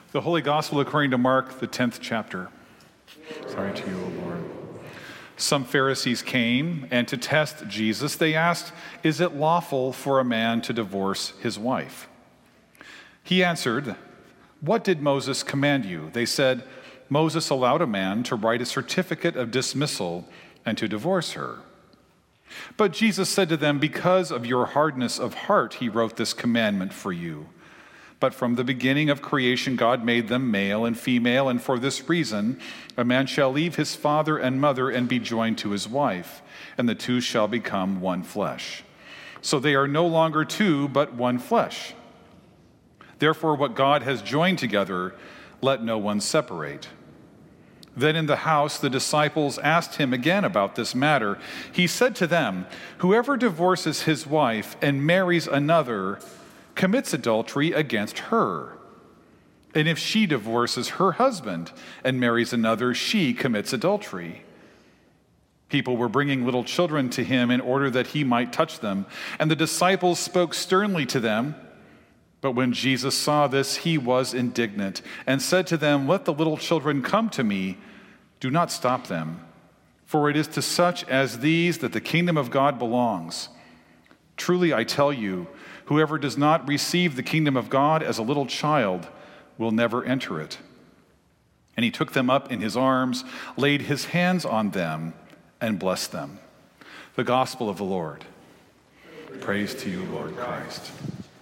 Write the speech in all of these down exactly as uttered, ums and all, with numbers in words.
The Holy Gospel according to Mark, the tenth chapter. Sorry to you, O Lord. Some Pharisees came, and to test Jesus, they asked, "Is it lawful for a man to divorce his wife?" He answered, "What did Moses command you?" They said, "Moses allowed a man to write a certificate of dismissal and to divorce her." But Jesus said to them, "Because of your hardness of heart, he wrote this commandment for you. But from the beginning of creation, God made them male and female, and for this reason, a man shall leave his father and mother and be joined to his wife, and the two shall become one flesh. So they are no longer two, but one flesh. Therefore, what God has joined together, let no one separate." Then in the house, the disciples asked him again about this matter. He said to them, "Whoever divorces his wife and marries another commits adultery against her. And if she divorces her husband and marries another, she commits adultery." People were bringing little children to him in order that he might touch them, and the disciples spoke sternly to them. But when Jesus saw this, he was indignant and said to them, "Let the little children come to me. Do not stop them, for it is to such as these that the kingdom of God belongs. Truly I tell you, whoever does not receive the kingdom of God as a little child will never enter it." And he took them up in his arms, laid his hands on them, and blessed them. The gospel of the Lord. Praise to you, Lord Christ.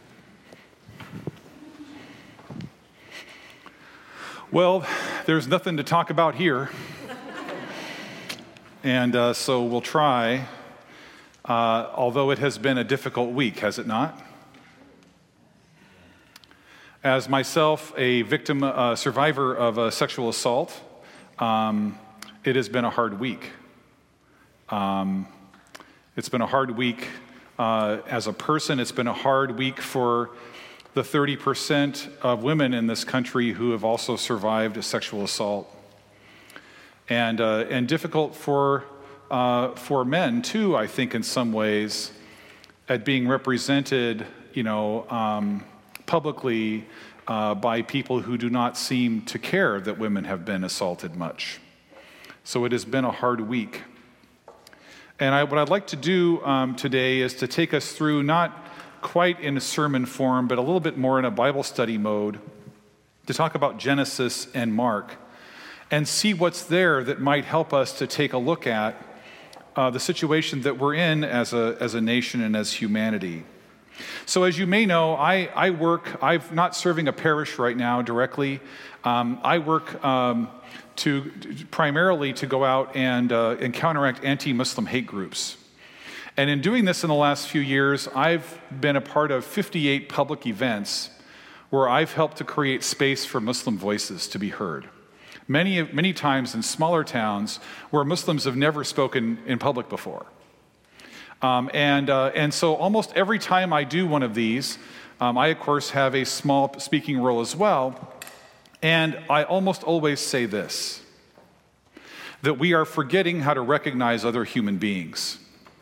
Well, there's nothing to talk about here. And uh, so we'll try, uh, although it has been a difficult week, has it not? As myself, a victim, uh, survivor of a sexual assault, um, it has been a hard week. Um, it's been a hard week uh, as a person. It's been a hard week for the thirty percent of women in this country who have also survived a sexual assault. And uh, and difficult for uh, for men, too, I think, in some ways, at being represented, you know, um, publicly uh, by people who do not seem to care that women have been assaulted much. So it has been a hard week. And I, what I'd like to do um, today is to take us through, not quite in a sermon form, but a little bit more in a Bible study mode, to talk about Genesis and Mark and see what's there that might help us to take a look at uh, the situation that we're in as a, as a nation and as humanity. So as you may know, I, I work, I'm not serving a parish right now directly. Um, I work um, to primarily to go out and, uh, and counteract anti-Muslim hate groups. And in doing this in the last few years, I've been a part of fifty-eight public events where I've helped to create space for Muslim voices to be heard. Many, many times in smaller towns where Muslims have never spoken in public before. Um, and, uh, and so almost every time I do one of these, um, I, of course, have a small speaking role as well. And I almost always say this, that we are forgetting how to recognize other human beings.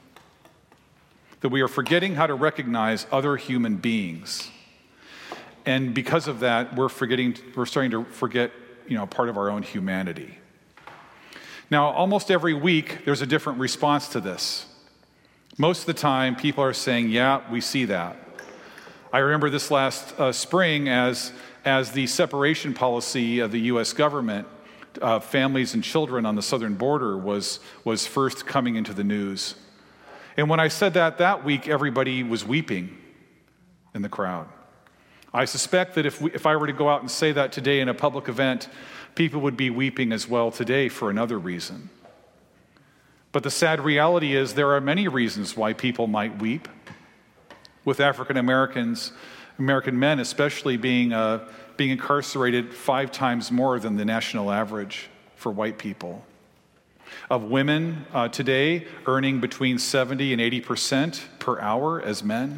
That we are forgetting how to recognize other human beings. And because of that, we're forgetting, we're starting to forget, you know, part of our own humanity. Now, almost every week, there's a different response to this. Most of the time, people are saying, yeah, we see that. I remember this last uh, spring as, as the separation policy of the U S government, uh, families and children on the southern border was, was first coming into the news. And when I said that that week, everybody was weeping in the crowd. I suspect that if we, if I were to go out and say that today in a public event, people would be weeping as well today for another reason. But the sad reality is there are many reasons why people might weep, with African Americans, American men especially being, uh, being incarcerated five times more than the national average for white people. Of women uh, today earning between seventy and eighty percent per hour as men.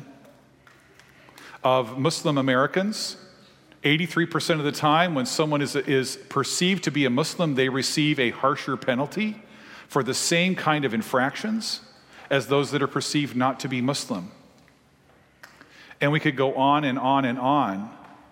Of Muslim Americans, eighty-three percent of the time when someone is, is perceived to be a Muslim, they receive a harsher penalty for the same kind of infractions as those that are perceived not to be Muslim. And we could go on and on and on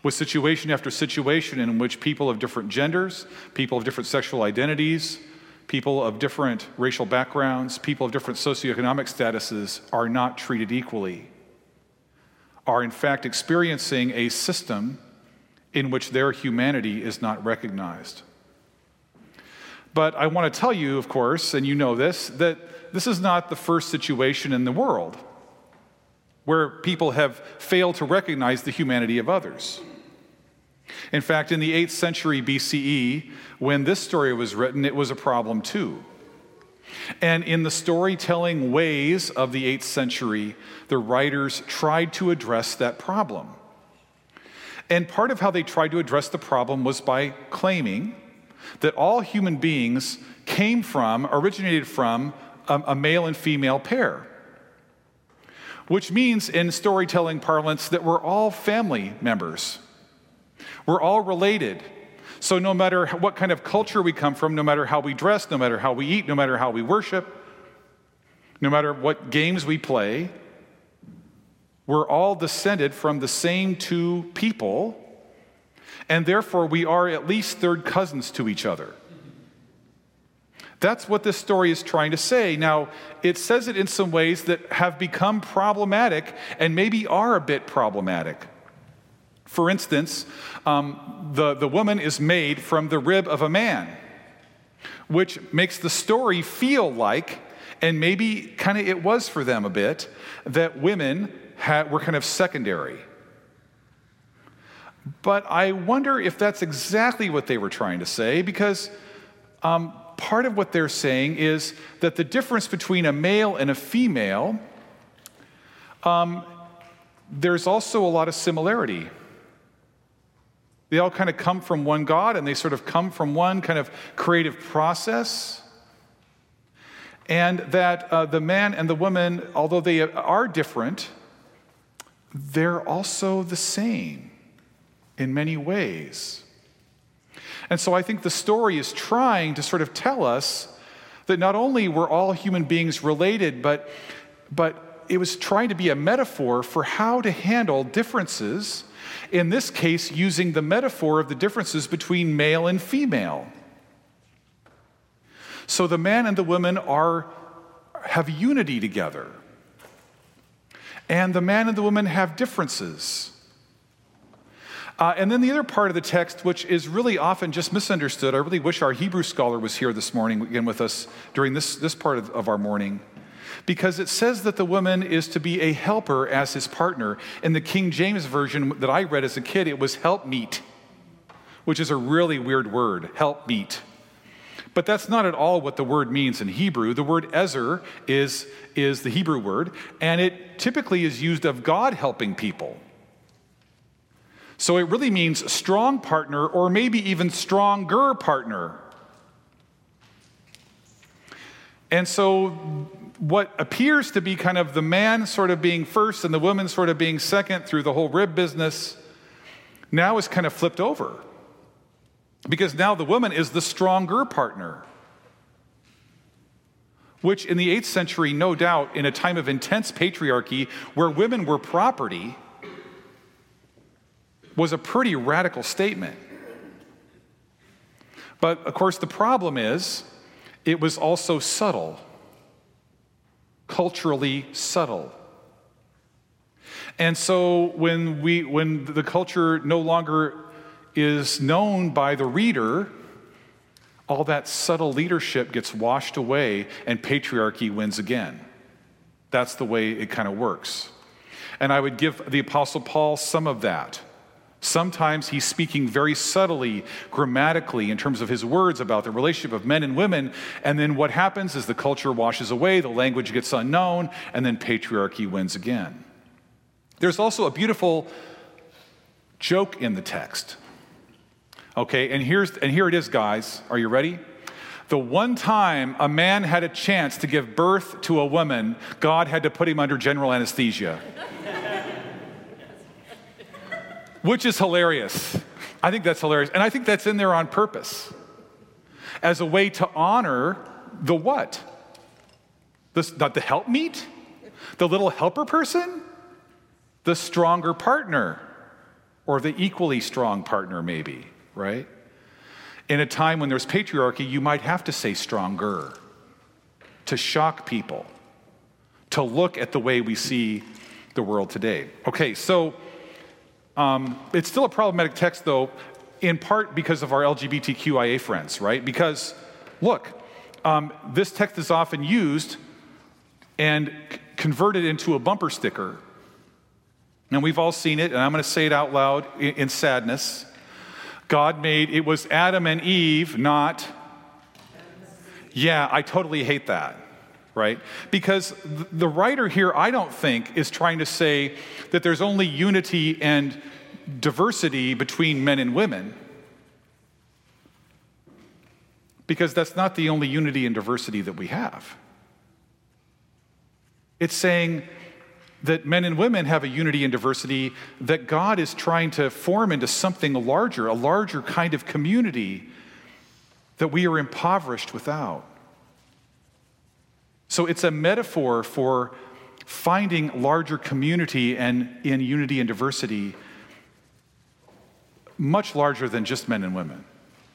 with situation after situation in which people of different genders, people of different sexual identities, people of different racial backgrounds, people of different socioeconomic statuses are not treated equally, are in fact experiencing a system in which their humanity is not recognized. But I want to tell you, of course, and you know this, that this is not the first situation in the world where people have failed to recognize the humanity of others. In fact, in the eighth century B C E, when this story was written, it was a problem too. And in the storytelling ways of the eighth century, the writers tried to address that problem. And part of how they tried to address the problem was by claiming that all human beings came from, originated from, a, a male and female pair. Which means, in storytelling parlance, that we're all family members. We're all related. So no matter what kind of culture we come from, no matter how we dress, no matter how we eat, no matter how we worship, no matter what games we play, we're all descended from the same two people, and therefore we are at least third cousins to each other. That's what this story is trying to say. Now, it says it in some ways that have become problematic and maybe are a bit problematic. For instance, um, the, the woman is made from the rib of a man, which makes the story feel like, and maybe kind of it was for them a bit, that women had, were kind of secondary. But I wonder if that's exactly what they were trying to say, because um, part of what they're saying is that the difference between a male and a female, um, there's also a lot of similarity. They all kind of come from one God, and they sort of come from one kind of creative process. And that uh, the man and the woman, although they are different, they're also the same in many ways. And so I think the story is trying to sort of tell us that not only were all human beings related, but, but it was trying to be a metaphor for how to handle differences, in this case using the metaphor of the differences between male and female. So the man and the woman are, have unity together. And the man and the woman have differences. Uh, and then the other part of the text, which is really often just misunderstood, I really wish our Hebrew scholar was here this morning, again with us during this, this part of, of our morning, because it says that the woman is to be a helper as his partner. In the King James Version that I read as a kid, it was helpmeet, which is a really weird word, helpmeet. But that's not at all what the word means in Hebrew. The word ezer is, is the Hebrew word, and it typically is used of God helping people. So it really means strong partner, or maybe even stronger partner. And so what appears to be kind of the man sort of being first and the woman sort of being second through the whole rib business now is kind of flipped over. Because now the woman is the stronger partner. Which in the eighth century, no doubt, in a time of intense patriarchy where women were property, was a pretty radical statement. But of course the problem is, it was also subtle. Culturally subtle. And so when we when the culture no longer is known by the reader, all that subtle leadership gets washed away and patriarchy wins again. That's the way it kind of works. And I would give the Apostle Paul some of that. Sometimes he's speaking very subtly, grammatically, in terms of his words about the relationship of men and women, and then what happens is the culture washes away, the language gets unknown, and then patriarchy wins again. There's also a beautiful joke in the text. Okay, and here's and here it is, guys. Are you ready? The one time a man had a chance to give birth to a woman, God had to put him under general anesthesia. Which is hilarious. I think that's hilarious. And I think that's in there on purpose. As a way to honor the what? The, not the helpmeet? The little helper person? The stronger partner. or the equally strong partner maybe, right? In a time when there's patriarchy, you might have to say stronger to shock people, to look at the way we see the world today. Okay, so um, it's still a problematic text, though, in part because of our L G B T Q I A friends, right? Because, look, um, this text is often used and c- converted into a bumper sticker. And we've all seen it, and I'm going to say it out loud in, in sadness. God made, it was Adam and Eve, not... Yeah, I totally hate that, right? Because th- the writer here, I don't think, is trying to say that there's only unity and diversity between men and women. Because that's not the only unity and diversity that we have. It's saying that men and women have a unity and diversity that God is trying to form into something larger, a larger kind of community that we are impoverished without. So it's a metaphor for finding larger community and in unity and diversity, much larger than just men and women.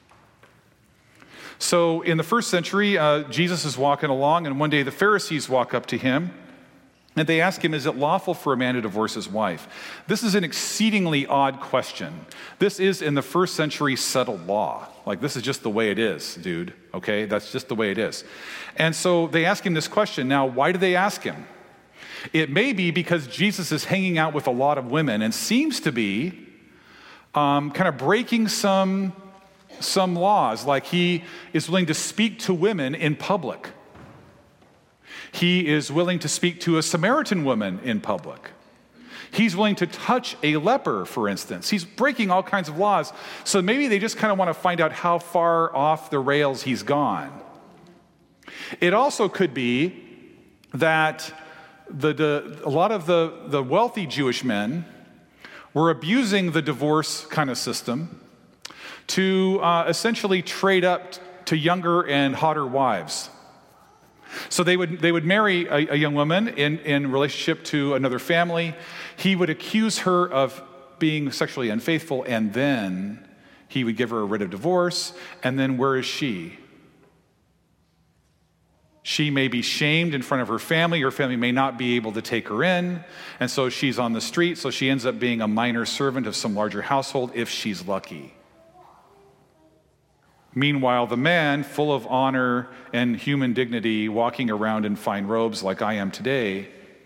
So in the first century, uh, Jesus is walking along, and one day the Pharisees walk up to him, and they ask him, is it lawful for a man to divorce his wife? This is an exceedingly odd question. This is in the first century settled law. Like, this is just the way it is, dude, okay? That's just the way it is. And so they ask him this question. Now, why do they ask him? It may be because Jesus is hanging out with a lot of women and seems to be um, kind of breaking some, some laws, like he is willing to speak to women in public. He is willing to speak to a Samaritan woman in public. He's willing to touch a leper, for instance. He's breaking all kinds of laws. So maybe they just kind of want to find out how far off the rails he's gone. It also could be that the, the, a lot of the, the wealthy Jewish men were abusing the divorce kind of system to uh, essentially trade up t- to younger and hotter wives. So they would they would marry a, a young woman in, in relationship to another family. He would accuse her of being sexually unfaithful, and then he would give her a writ of divorce, and then where is she? She may be shamed in front of her family. Her family may not be able to take her in, and so she's on the street, so she ends up being a minor servant of some larger household if she's lucky. Meanwhile, the man, full of honor and human dignity, walking around in fine robes like I am today,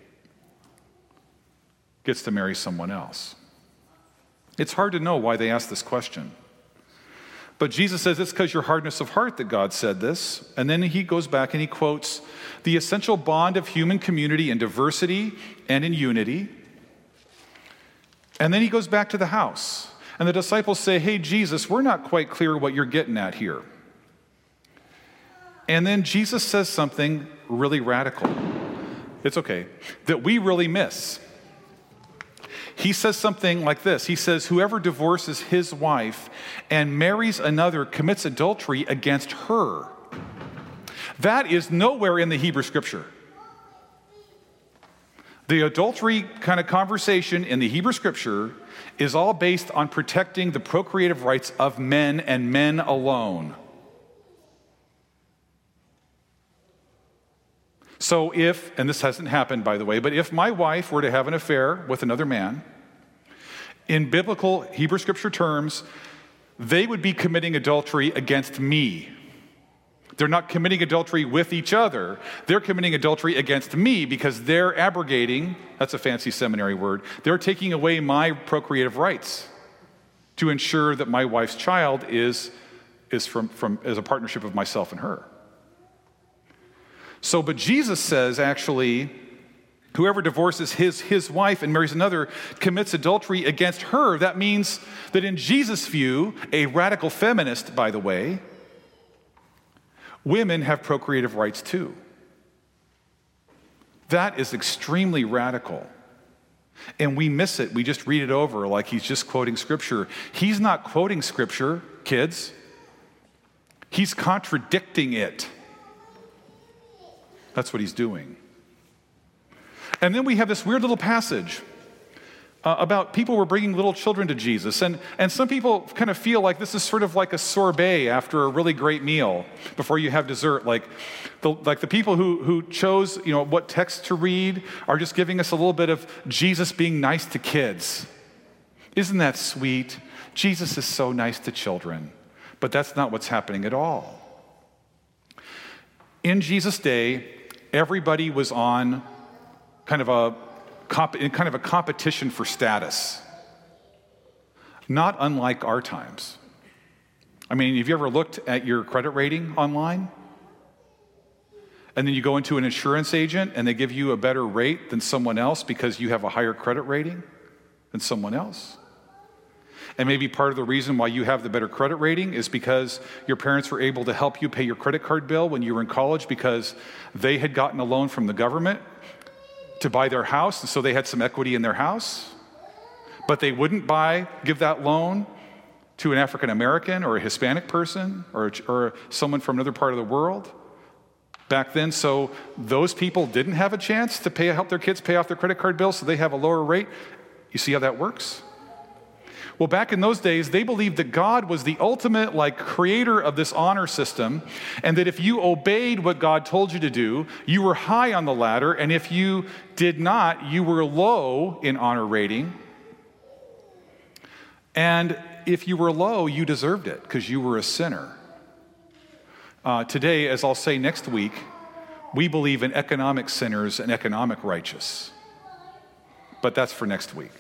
gets to marry someone else. It's hard to know why they ask this question. But Jesus says it's because your hardness of heart that God said this. And then he goes back and he quotes the essential bond of human community in diversity and in unity. And then he goes back to the house. And the disciples say, hey, Jesus, we're not quite clear what you're getting at here. And then Jesus says something really radical. It's okay. That we really miss. He says something like this. He says, whoever divorces his wife and marries another commits adultery against her. That is nowhere in the Hebrew Scripture. The adultery kind of conversation in the Hebrew Scripture is all based on protecting the procreative rights of men and men alone. So if, and this hasn't happened by the way, but if my wife were to have an affair with another man, in biblical Hebrew Scripture terms, they would be committing adultery against me. They're not committing adultery with each other. They're committing adultery against me because they're abrogating, that's a fancy seminary word, they're taking away my procreative rights to ensure that my wife's child is, is from, from is a partnership of myself and her. So, but Jesus says actually, whoever divorces his, his wife and marries another commits adultery against her. That means that in Jesus' view, a radical feminist, by the way, women have procreative rights too. That is extremely radical. And we miss it. We just read it over like he's just quoting Scripture. He's not quoting Scripture, kids. He's contradicting it. That's what he's doing. And then we have this weird little passage uh, about people were bringing little children to Jesus. And, and some people kind of feel like this is sort of like a sorbet after a really great meal before you have dessert. Like the, like the people who, who chose, you know, what text to read are just giving us a little bit of Jesus being nice to kids. Isn't that sweet? Jesus is so nice to children. But that's not what's happening at all. In Jesus' day, everybody was on kind of a comp- in kind of a competition for status. Not unlike our times. I mean, have you ever looked at your credit rating online? And then you go into an insurance agent and they give you a better rate than someone else because you have a higher credit rating than someone else? And maybe part of the reason why you have the better credit rating is because your parents were able to help you pay your credit card bill when you were in college because they had gotten a loan from the government to buy their house, and so they had some equity in their house. But they wouldn't buy, give that loan to an African American or a Hispanic person or, or someone from another part of the world back then. So those people didn't have a chance to pay, help their kids pay off their credit card bill, so they have a lower rate. You see how that works? Well, back in those days, they believed that God was the ultimate, like, creator of this honor system, and that if you obeyed what God told you to do, you were high on the ladder, and if you did not, you were low in honor rating. And if you were low, you deserved it because you were a sinner. Uh, today, as I'll say next week, we believe in economic sinners and economic righteous. But that's for next week.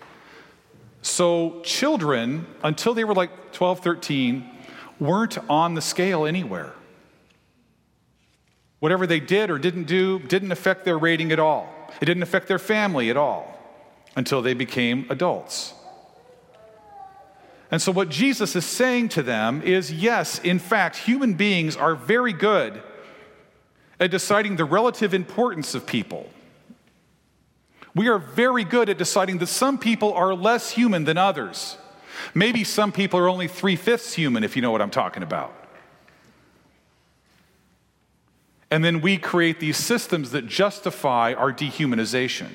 So children, until they were like twelve, thirteen, weren't on the scale anywhere. Whatever they did or didn't do didn't affect their rating at all. It didn't affect their family at all until they became adults. And so what Jesus is saying to them is, yes, in fact, human beings are very good at deciding the relative importance of people. We are very good at deciding that some people are less human than others. Maybe some people are only three-fifths human, if you know what I'm talking about. And then we create these systems that justify our dehumanization.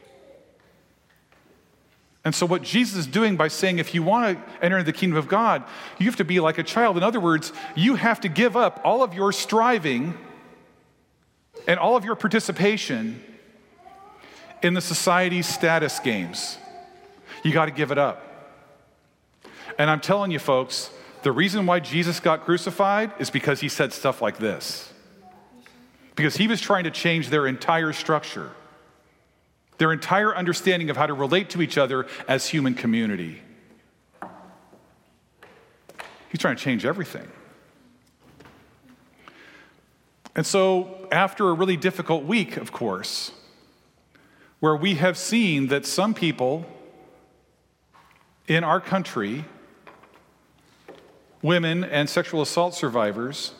And so what Jesus is doing by saying, if you want to enter the kingdom of God, you have to be like a child. In other words, you have to give up all of your striving and all of your participation in the society's status games. You got to give it up. And I'm telling you, folks, the reason why Jesus got crucified is because he said stuff like this. Because he was trying to change their entire structure, their entire understanding of how to relate to each other as human community. He's trying to change everything. And so, after a really difficult week, of course, where we have seen that some people in our country, women and sexual assault survivors,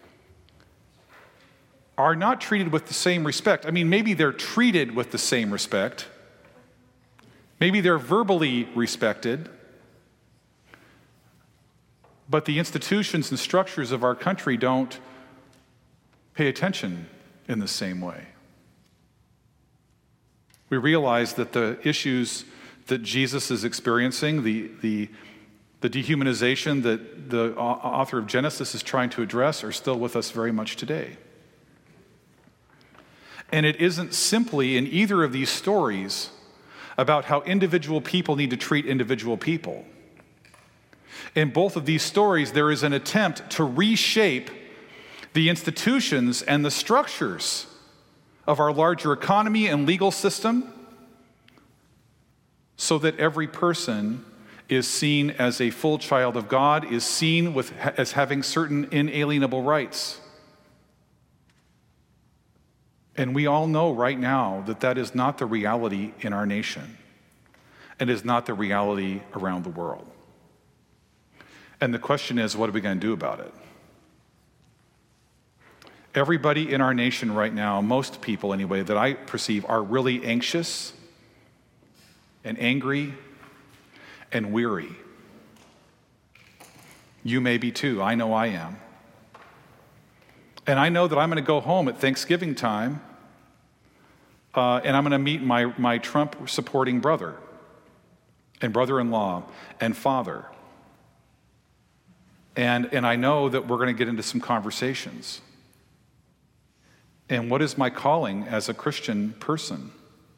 are not treated with the same respect. I mean, maybe they're treated with the same respect. Maybe they're verbally respected. But the institutions and structures of our country don't pay attention in the same way. We realize that the issues that Jesus is experiencing, the, the, the dehumanization that the author of Genesis is trying to address, are still with us very much today. And it isn't simply in either of these stories about how individual people need to treat individual people. In both of these stories, there is an attempt to reshape the institutions and the structures of our larger economy and legal system so that every person is seen as a full child of God, is seen with, as having certain inalienable rights. And we all know right now that that is not the reality in our nation and is not the reality around the world. And the question is, what are we going to do about it? Everybody in our nation right now, most people anyway, that I perceive, are really anxious and angry and weary. You may be too. I know I am. And I know that I'm going to go home at Thanksgiving time uh, and I'm going to meet my, my Trump-supporting brother. and brother-in-law and father. And, and I know that we're going to get into some conversations. And what is my calling as a Christian person?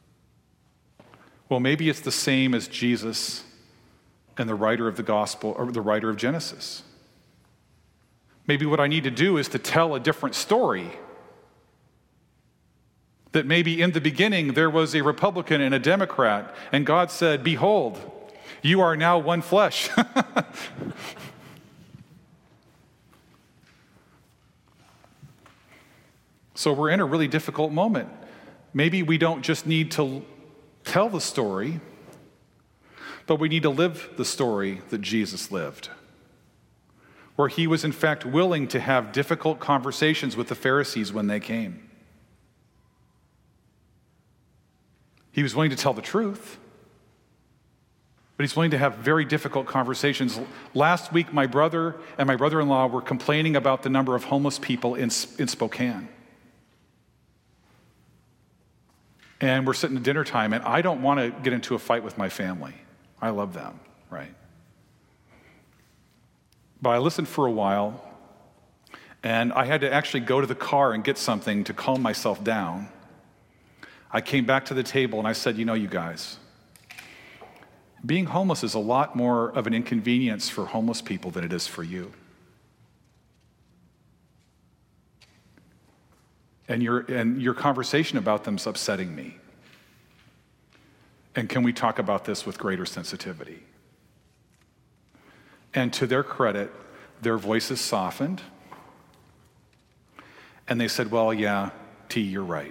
Well, maybe it's the same as Jesus and the writer of the gospel, or the writer of Genesis. Maybe what I need to do is to tell a different story. That maybe in the beginning there was a Republican and a Democrat, and God said, "Behold, you are now one flesh." So we're in a really difficult moment. Maybe we don't just need to tell the story, but we need to live the story that Jesus lived, where he was in fact willing to have difficult conversations with the Pharisees when they came. He was willing to tell the truth, but he's willing to have very difficult conversations. Last week, my brother and my brother-in-law were complaining about the number of homeless people in, in Spokane. And we're sitting at dinner time, and I don't want to get into a fight with my family. I love them, right? But I listened for a while, and I had to actually go to the car and get something to calm myself down. I came back to the table, and I said, you know, you guys, being homeless is a lot more of an inconvenience for homeless people than it is for you. And your, and your conversation about them is upsetting me. And can we talk about this with greater sensitivity? And to their credit, their voices softened. And they said, well, yeah, T, you're right.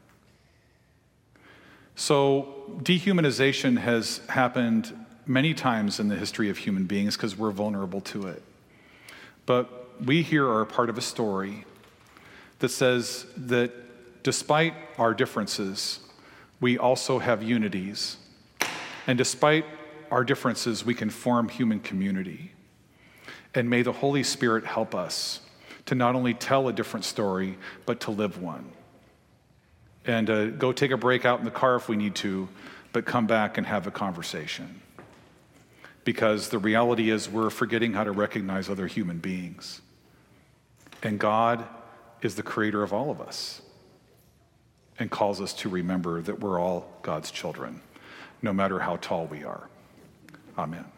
So dehumanization has happened many times in the history of human beings because we're vulnerable to it. But we here are a part of a story that says that despite our differences, we also have unities. And despite our differences, we can form human community. And may the Holy Spirit help us to not only tell a different story, but to live one. And uh, go take a break out in the car if we need to, but come back and have a conversation. Because the reality is we're forgetting how to recognize other human beings. And God is the creator of all of us and calls us to remember that we're all God's children, no matter how tall we are. Amen.